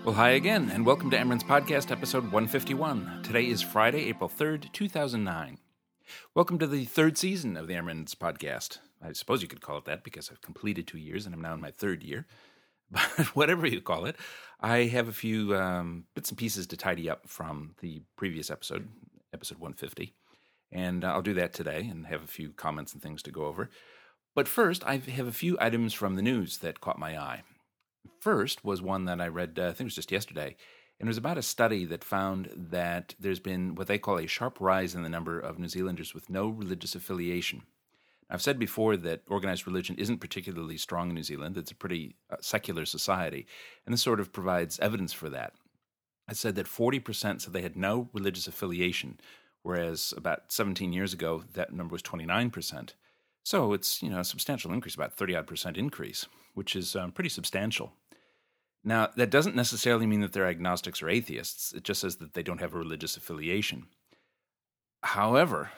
Well, hi again, and welcome to Emran's Podcast, episode 151. Today is Friday, April 3rd, 2009. Welcome to the third season of the Emran's Podcast. I suppose you could call it that because I've completed 2 years and I'm now in my third year. But whatever you call it, I have a few bits and pieces to tidy up from the previous episode 150. And I'll do that today and have a few comments and things to go over. But first, I have a few items from the news that caught my eye. First was one that I read, I think it was just yesterday, and it was about a study that found that there's been what they call a sharp rise in the number of New Zealanders with no religious affiliation. I've said before that organized religion isn't particularly strong in New Zealand. It's a pretty secular society, and this sort of provides evidence for that. I said that 40% said they had no religious affiliation, whereas about 17 years ago, that number was 29%. So it's, a substantial increase, about 30-odd% increase, which is pretty substantial. Now, that doesn't necessarily mean that they're agnostics or atheists. It just says that they don't have a religious affiliation. However,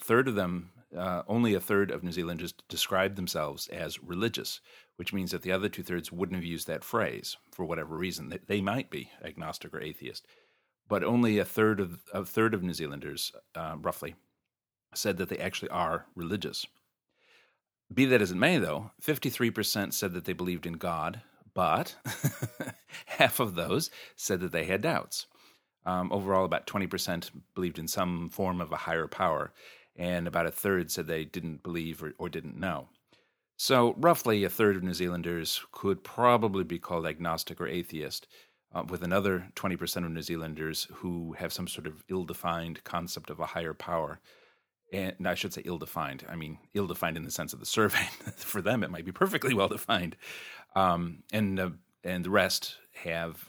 only a third of New Zealanders describe themselves as religious, which means that the other two-thirds wouldn't have used that phrase for whatever reason. They might be agnostic or atheist, but only a third of New Zealanders, roughly, said that they actually are religious. Be that as it may, though, 53% said that they believed in God, but half of those said that they had doubts. Overall, about 20% believed in some form of a higher power, and about a third said they didn't believe or didn't know. So roughly a third of New Zealanders could probably be called agnostic or atheist, with another 20% of New Zealanders who have some sort of ill-defined concept of a higher power. And I should say ill-defined. I mean, ill-defined in the sense of the survey. For them, it might be perfectly well-defined. And the rest have,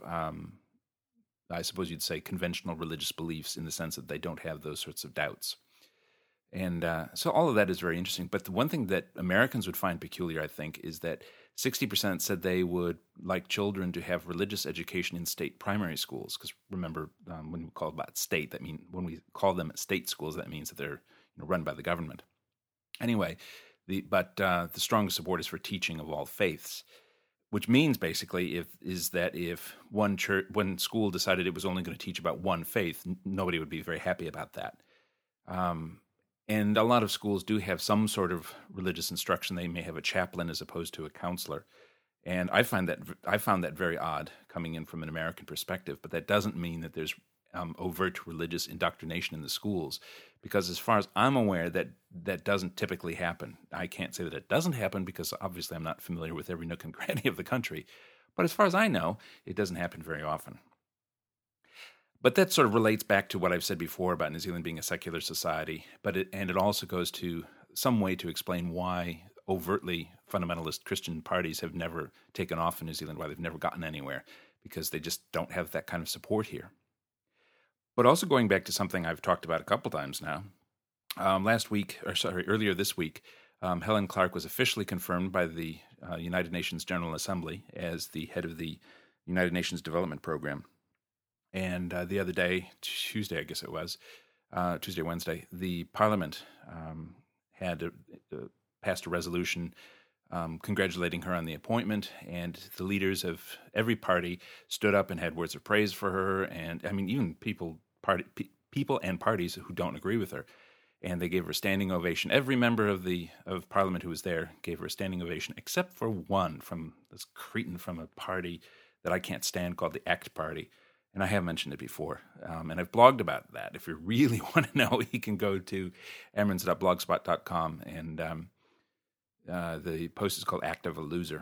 I suppose you'd say, conventional religious beliefs in the sense that they don't have those sorts of doubts. And so all of that is very interesting. But the one thing that Americans would find peculiar, I think, is that 60% said they would like children to have religious education in state primary schools. Because remember, when we call about state, when we call them state schools, that means that they're run by the government. Anyway, the strongest support is for teaching of all faiths, which means basically if one school decided it was only going to teach about one faith, nobody would be very happy about that. And a lot of schools do have some sort of religious instruction. They may have a chaplain as opposed to a counselor. And I found that very odd coming in from an American perspective, but that doesn't mean that there's overt religious indoctrination in the schools, because as far as I'm aware, that doesn't typically happen. I can't say that it doesn't happen because obviously I'm not familiar with every nook and cranny of the country, but as far as I know, it doesn't happen very often. But that sort of relates back to what I've said before about New Zealand being a secular society, and it also goes to some way to explain why overtly fundamentalist Christian parties have never taken off in New Zealand, why they've never gotten anywhere, because they just don't have that kind of support here. But also going back to something I've talked about a couple times now, earlier this week, Helen Clark was officially confirmed by the United Nations General Assembly as the head of the United Nations Development Program. And the other day, Tuesday, I guess it was, Wednesday, the Parliament had passed a resolution congratulating her on the appointment, and the leaders of every party stood up and had words of praise for her, and I mean, even people and parties who don't agree with her, and they gave her a standing ovation. Every member of Parliament who was there gave her a standing ovation, except for one from this cretin from a party that I can't stand called the ACT Party. And I have mentioned it before, and I've blogged about that. If you really want to know, you can go to emrans.blogspot.com, and the post is called Act of a Loser.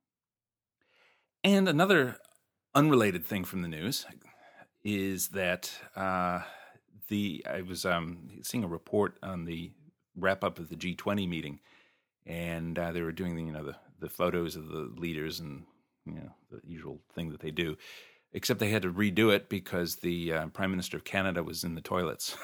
And another unrelated thing from the news is that I was seeing a report on the wrap-up of the G20 meeting, and they were doing the photos of the leaders and the usual thing that they do. Except they had to redo it because the Prime Minister of Canada was in the toilets.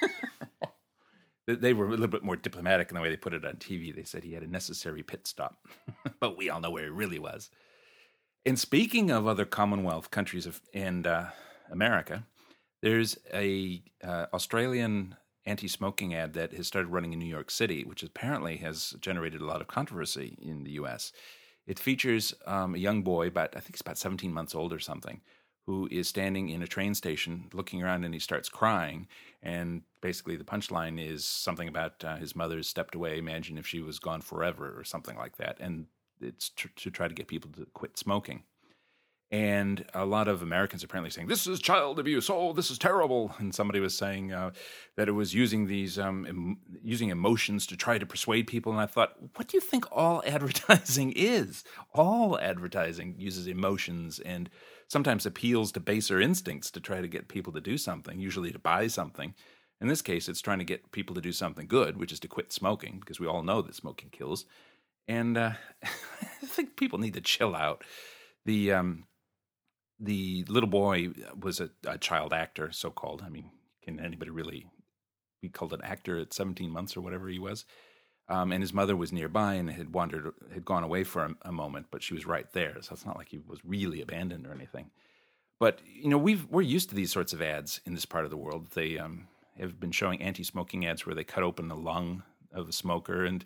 They were a little bit more diplomatic in the way they put it on TV. They said he had a necessary pit stop. But we all know where he really was. And speaking of other Commonwealth countries and America, there's a Australian anti-smoking ad that has started running in New York City, which apparently has generated a lot of controversy in the U.S. It features a young boy, I think he's about 17 months old or something, who is standing in a train station looking around, and he starts crying. And basically the punchline is something about his mother's stepped away. Imagine if she was gone forever, or something like that. And it's to try to get people to quit smoking. And a lot of Americans apparently saying, this is child abuse. Oh, this is terrible. And somebody was saying that it was using these using emotions to try to persuade people. And I thought, what do you think all advertising is? All advertising uses emotions and sometimes appeals to baser instincts to try to get people to do something, usually to buy something. In this case, it's trying to get people to do something good, which is to quit smoking, because we all know that smoking kills. And I think people need to chill out. The little boy was a child actor, so-called. I mean, can anybody really be called an actor at 17 months or whatever he was? And his mother was nearby and had gone away for a moment, but she was right there. So it's not like he was really abandoned or anything. But, we're used to these sorts of ads in this part of the world. They have been showing anti-smoking ads where they cut open the lung of a smoker. And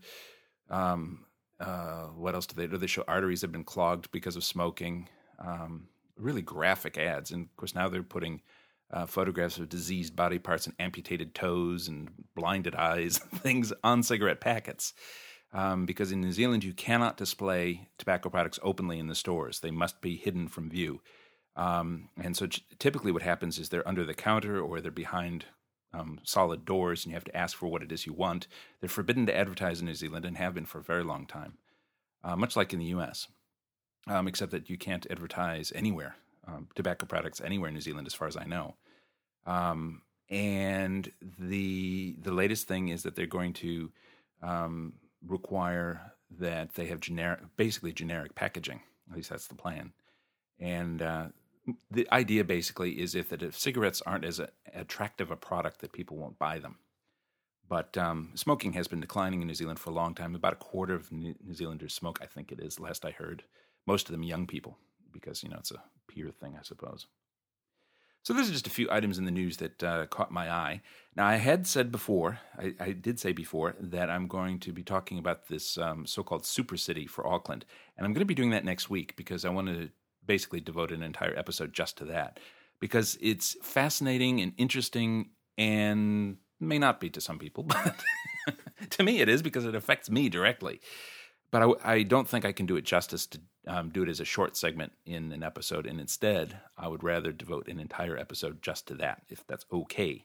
what else do they do? They show arteries that have been clogged because of smoking. Really graphic ads. And of course now they're putting photographs of diseased body parts and amputated toes and blinded eyes, things on cigarette packets. Because in New Zealand you cannot display tobacco products openly in the stores. They must be hidden from view. And so typically what happens is they're under the counter or they're behind solid doors, and you have to ask for what it is you want. They're forbidden to advertise in New Zealand and have been for a very long time, much like in the U.S., except that you can't advertise anywhere, tobacco products anywhere in New Zealand, as far as I know. And the latest thing is that they're going to require that they have basically generic packaging. At least that's the plan. And the idea basically is if cigarettes aren't as attractive a product, that people won't buy them. But smoking has been declining in New Zealand for a long time. About a quarter of New Zealanders smoke, I think it is, last I heard. Most of them young people, because, it's a peer thing, I suppose. So those are just a few items in the news that caught my eye. Now, I had said before, I did say before, that I'm going to be talking about this so-called super city for Auckland. And I'm going to be doing that next week because I wanted to basically devote an entire episode just to that. Because it's fascinating and interesting, and may not be to some people, but to me it is, because it affects me directly. But I don't think I can do it justice to do it as a short segment in an episode, and instead I would rather devote an entire episode just to that, if that's okay.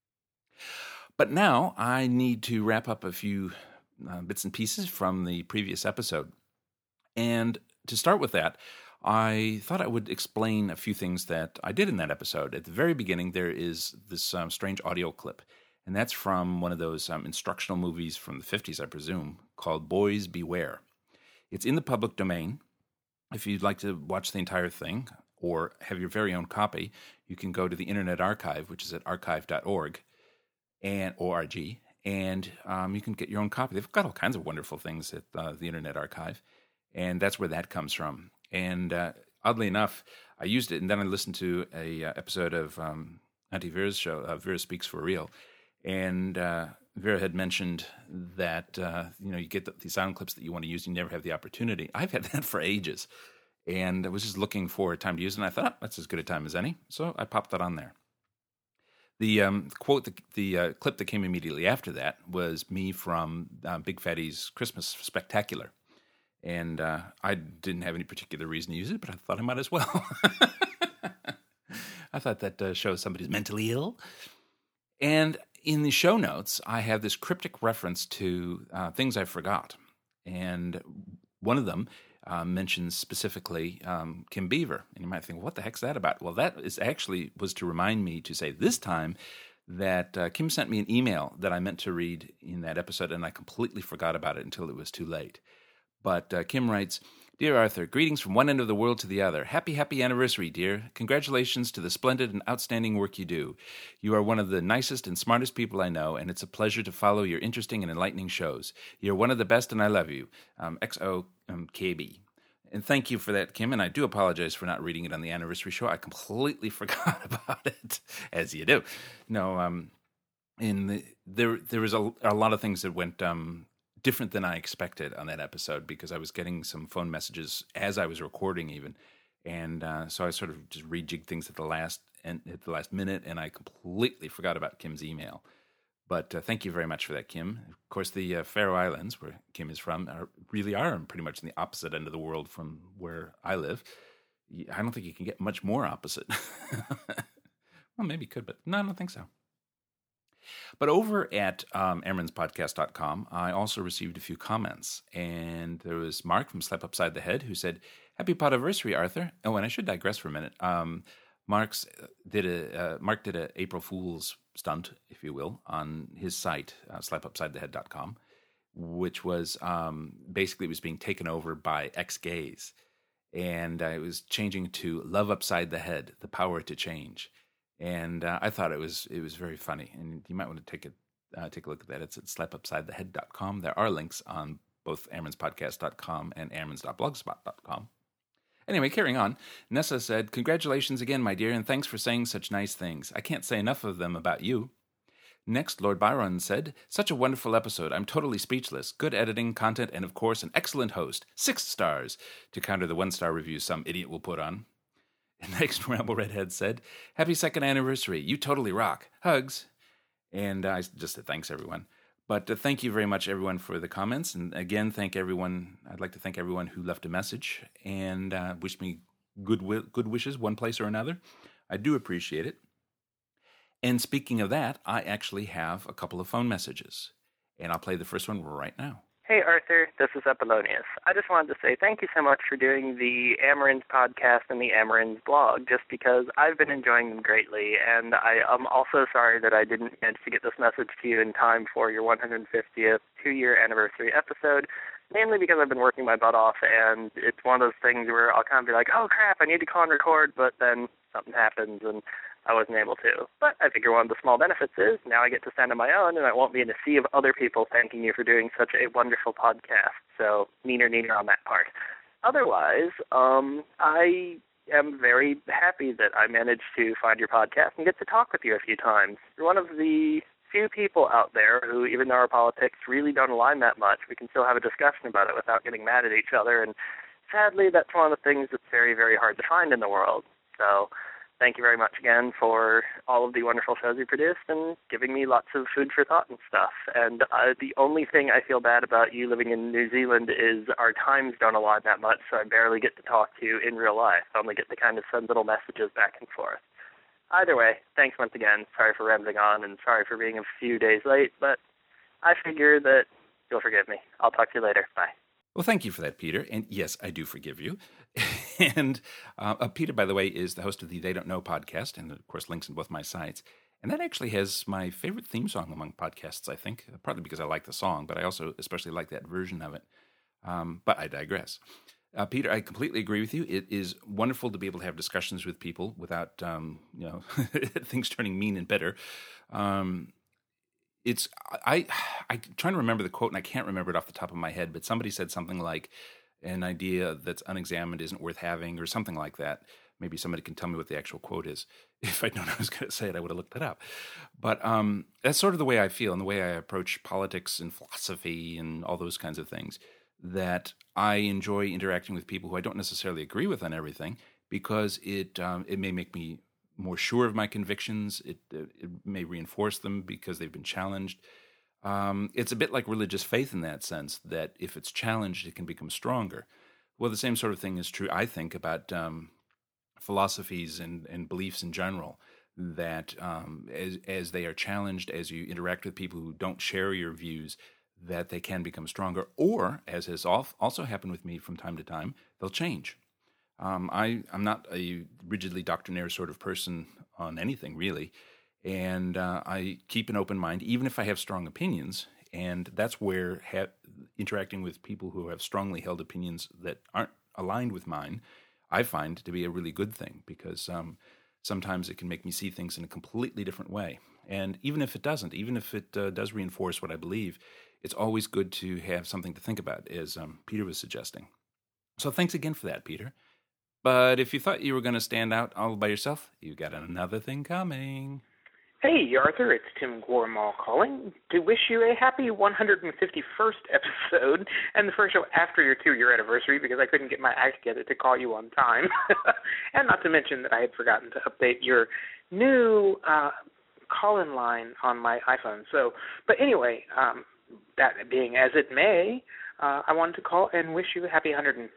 But now I need to wrap up a few bits and pieces from the previous episode. And to start with that, I thought I would explain a few things that I did in that episode. At the very beginning, there is this strange audio clip, and that's from one of those instructional movies from the 50s, I presume, called Boys Beware. It's in the public domain. If you'd like to watch the entire thing or have your very own copy, you can go to the Internet Archive, which is at archive.org and ORG, and you can get your own copy. They've got all kinds of wonderful things at the Internet Archive, and that's where that comes from. And oddly enough, I used it, and then I listened to a episode of Auntie Vera's show, Vera Speaks for Real, and Vera had mentioned that you get the sound clips that you want to use, you never have the opportunity. I've had that for ages, and I was just looking for a time to use it, and I thought, that's as good a time as any, so I popped that on there. The quote, the clip that came immediately after that was me from Big Fatty's Christmas Spectacular. And I didn't have any particular reason to use it, but I thought I might as well. I thought that shows somebody's mentally ill. And in the show notes, I have this cryptic reference to things I forgot. And one of them mentions specifically Kim Beaver. And you might think, what the heck's that about? Well, that was to remind me to say this time that Kim sent me an email that I meant to read in that episode, and I completely forgot about it until it was too late. But Kim writes, Dear Arthur, greetings from one end of the world to the other. Happy anniversary, dear. Congratulations to the splendid and outstanding work you do. You are one of the nicest and smartest people I know, and it's a pleasure to follow your interesting and enlightening shows. You're one of the best, and I love you. XOKB. And thank you for that, Kim, and I do apologize for not reading it on the anniversary show. I completely forgot about it, as you do. No, there was a lot of things that went different than I expected on that episode, because I was getting some phone messages as I was recording even, And so I sort of just rejigged things at the last minute, and I completely forgot about Kim's email. But thank you very much for that, Kim. Of course, the Faroe Islands, where Kim is from, really are pretty much in the opposite end of the world from where I live. I don't think you can get much more opposite. Well, maybe you could, but no, I don't think so. But over at AmerinsPodcast.com, I also received a few comments. And there was Mark from Slap Upside the Head who said, "Happy Podiversary, Arthur." Oh, and I should digress for a minute. Mark did a April Fool's stunt, if you will, on his site, slapupsidethehead.com, which was basically it was being taken over by ex-gays. And it was changing to Love Upside the Head, the power to change. And I thought it was very funny. And you might want to take a look at that. It's at slapupsidethehead.com. There are links on both AmerinsPodcast.com and Amerins.blogspot.com. Anyway, carrying on, Nessa said, "Congratulations again, my dear, and thanks for saying such nice things. I can't say enough of them about you." Next, Lord Byron said, "Such a wonderful episode. I'm totally speechless. Good editing, content, and of course, an excellent host. 6 stars, to counter the 1-star reviews some idiot will put on." And next, Ramble Redhead said, "Happy 2nd anniversary. You totally rock. Hugs." And I just said, thanks, everyone. But thank you very much, everyone, for the comments. And again, I'd like to thank everyone who left a message and wished me good wishes, one place or another. I do appreciate it. And speaking of that, I actually have a couple of phone messages. And I'll play the first one right now. Hey, Arthur, this is Apollonius. I just wanted to say thank you so much for doing the Amerins podcast and the Amerins blog, just because I've been enjoying them greatly, and I'm also sorry that I didn't manage to get this message to you in time for your 150th 2-year anniversary episode, mainly because I've been working my butt off, and it's one of those things where I'll kind of be like, oh, crap, I need to call and record, but then something happens, and I wasn't able to. But I figure one of the small benefits is now I get to stand on my own, and I won't be in a sea of other people thanking you for doing such a wonderful podcast. So, neener on that part. Otherwise, I am very happy that I managed to find your podcast and get to talk with you a few times. You're one of the few people out there who, even though our politics really don't align that much, we can still have a discussion about it without getting mad at each other. And sadly, that's one of the things that's very, very hard to find in the world. So, thank you very much again for all of the wonderful shows you produced and giving me lots of food for thought and stuff. And the only thing I feel bad about you living in New Zealand is our times don't align that much, so I barely get to talk to you in real life. I only get to kind of send little messages back and forth. Either way, thanks once again. Sorry for rambling on and sorry for being a few days late, but I figure that you'll forgive me. I'll talk to you later. Bye. Well, thank you for that, Peter. And yes, I do forgive you. And Peter, by the way, is the host of the They Don't Know podcast, and of course, links in both my sites. And that actually has my favorite theme song among podcasts, I think, partly because I like the song, but I also especially like that version of it. But I digress. Peter, I completely agree with you. It is wonderful to be able to have discussions with people without, things turning mean and bitter. I'm trying to remember the quote, and I can't remember it off the top of my head, but somebody said something like, "An idea that's unexamined isn't worth having," or something like that. Maybe somebody can tell me what the actual quote is. If I'd known I was going to say it, I would have looked it up. But that's sort of the way I feel and the way I approach politics and philosophy and all those kinds of things, that I enjoy interacting with people who I don't necessarily agree with on everything, because it may make me more sure of my convictions. It may reinforce them because they've been challenged. It's a bit like religious faith in that sense, that if it's challenged, it can become stronger. Well, the same sort of thing is true, I think, about philosophies and beliefs in general, that as they are challenged, as you interact with people who don't share your views, that they can become stronger, or, as has also happened with me from time to time, they'll change. I'm not a rigidly doctrinaire sort of person on anything, really. And I keep an open mind, even if I have strong opinions. And that's where interacting with people who have strongly held opinions that aren't aligned with mine, I find to be a really good thing, because sometimes it can make me see things in a completely different way. And even if it doesn't, even if it does reinforce what I believe, it's always good to have something to think about, as Peter was suggesting. So thanks again for that, Peter. But if you thought you were going to stand out all by yourself, you got another thing coming. Hey, Arthur, it's Tim Gormall calling to wish you a happy 151st episode and the first show after your 2-year anniversary because I couldn't get my act together to call you on time. And not to mention that I had forgotten to update your new call-in line on my iPhone. But anyway, that being as it may, I wanted to call and wish you a happy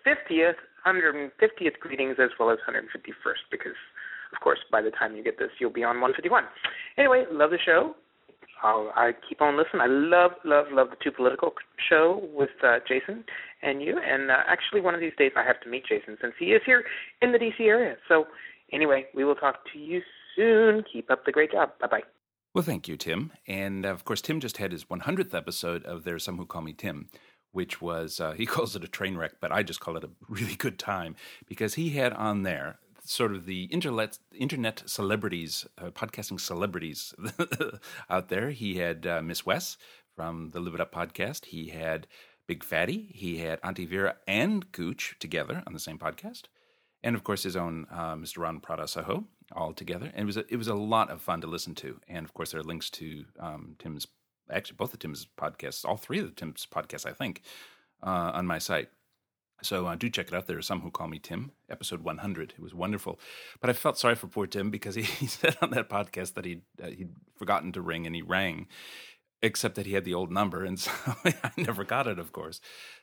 150th greetings as well as 151st because, of course, by the time you get this, you'll be on 151. Anyway, love the show. I keep on listening. I love the Too Political show with Jason and you. And actually, one of these days, I have to meet Jason since he is here in the D.C. area. So anyway, we will talk to you soon. Keep up the great job. Bye-bye. Well, thank you, Tim. And, of course, Tim just had his 100th episode of There's Some Who Call Me Tim, which was, he calls it a train wreck, but I just call it a really good time because he had on there sort of the internet celebrities, podcasting celebrities out there. He had Miss Wes from the Live It Up podcast. He had Big Fatty. He had Auntie Vera and Gooch together on the same podcast. And, of course, his own Mr. Ron Prada Saho all together. And it was a lot of fun to listen to. And, of course, there are links to Tim's, actually both of Tim's podcasts, all three of Tim's podcasts, I think, on my site. So do check it out. There are Some Who Call Me Tim, episode 100. It was wonderful. But I felt sorry for poor Tim because he said on that podcast that he'd forgotten to ring, and he rang, except that he had the old number, and so I never got it, of course.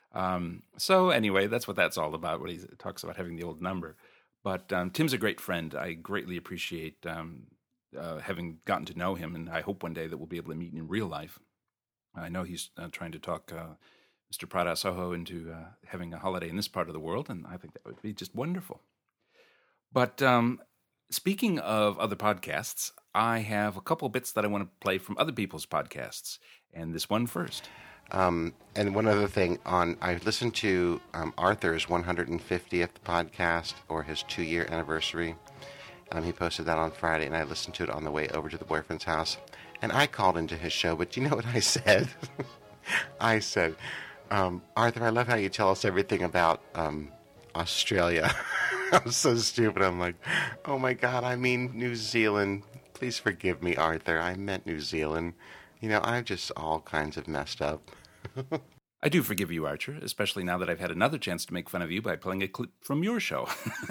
So anyway, that's what that's all about, when he talks about having the old number. But Tim's a great friend. I greatly appreciate having gotten to know him, and I hope one day that we'll be able to meet in real life. I know he's trying to talk Mr. Prada Soho into having a holiday in this part of the world, and I think that would be just wonderful. But speaking of other podcasts, I have a couple bits that I want to play from other people's podcasts, and this one first. And one other thing, I listened to Arthur's 150th podcast, or his 2-year anniversary. He posted that on Friday, and I listened to it on the way over to the boyfriend's house. And I called into his show, but do you know what I said? I said, Arthur, I love how you tell us everything about Australia. I'm so stupid. I'm like, oh my God, I mean New Zealand. Please forgive me, Arthur. I meant New Zealand. You know, I'm just all kinds of messed up. I do forgive you, Archer, especially now that I've had another chance to make fun of you by playing a clip from your show.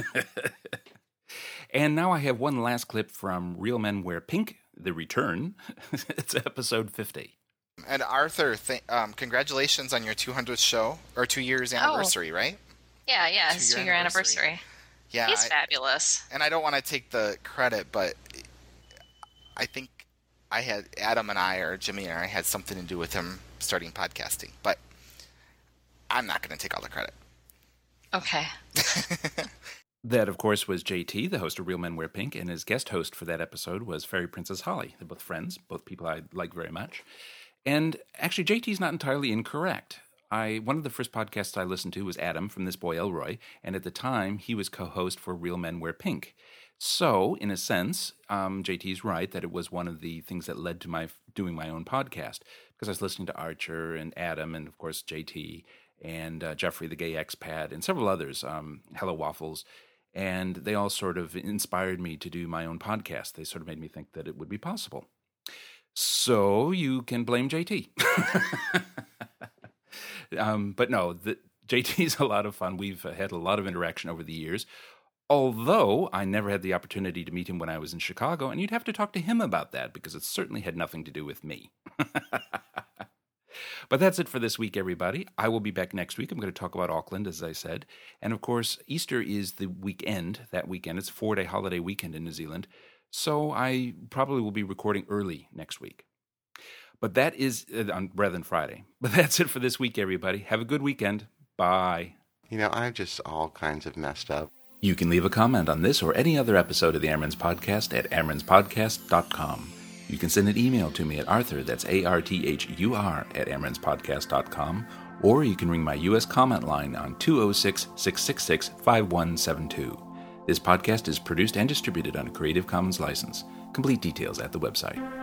And now I have one last clip from Real Men Wear Pink, The Return. It's episode 50. And Arthur, congratulations on your 200th show, or 2 years anniversary, right? Yeah, it's 2-year anniversary. Yeah, he's fabulous. And I don't want to take the credit, but I think Adam and I, or Jimmy and I, had something to do with him starting podcasting. But I'm not going to take all the credit. Okay. That, of course, was JT, the host of Real Men Wear Pink, and his guest host for that episode was Fairy Princess Holly. They're both friends, both people I like very much. And actually, JT's not entirely incorrect. One of the first podcasts I listened to was Adam from This Boy Elroy, and at the time, he was co-host for Real Men Wear Pink. So, in a sense, JT's right that it was one of the things that led to my doing my own podcast, because I was listening to Archer and Adam and, of course, JT and Jeffrey the Gay Expat and several others, Hello Waffles, and they all sort of inspired me to do my own podcast. They sort of made me think that it would be possible. So you can blame JT. But no, JT's a lot of fun. We've had a lot of interaction over the years, although I never had the opportunity to meet him when I was in Chicago, and you'd have to talk to him about that because it certainly had nothing to do with me. But that's it for this week, everybody. I will be back next week. I'm going to talk about Auckland, as I said. And, of course, Easter is the weekend, that weekend. It's a 4-day holiday weekend in New Zealand. So I probably will be recording early next week. But that is, rather than Friday. But that's it for this week, everybody. Have a good weekend. Bye. You know, I'm just all kinds of messed up. You can leave a comment on this or any other episode of the Amrins Podcast at amrinspodcast.com. You can send an email to me at Arthur, that's ARTHUR, at amrinspodcast.com, or you can ring my U.S. comment line on 206-666-5172. This podcast is produced and distributed on a Creative Commons license. Complete details at the website.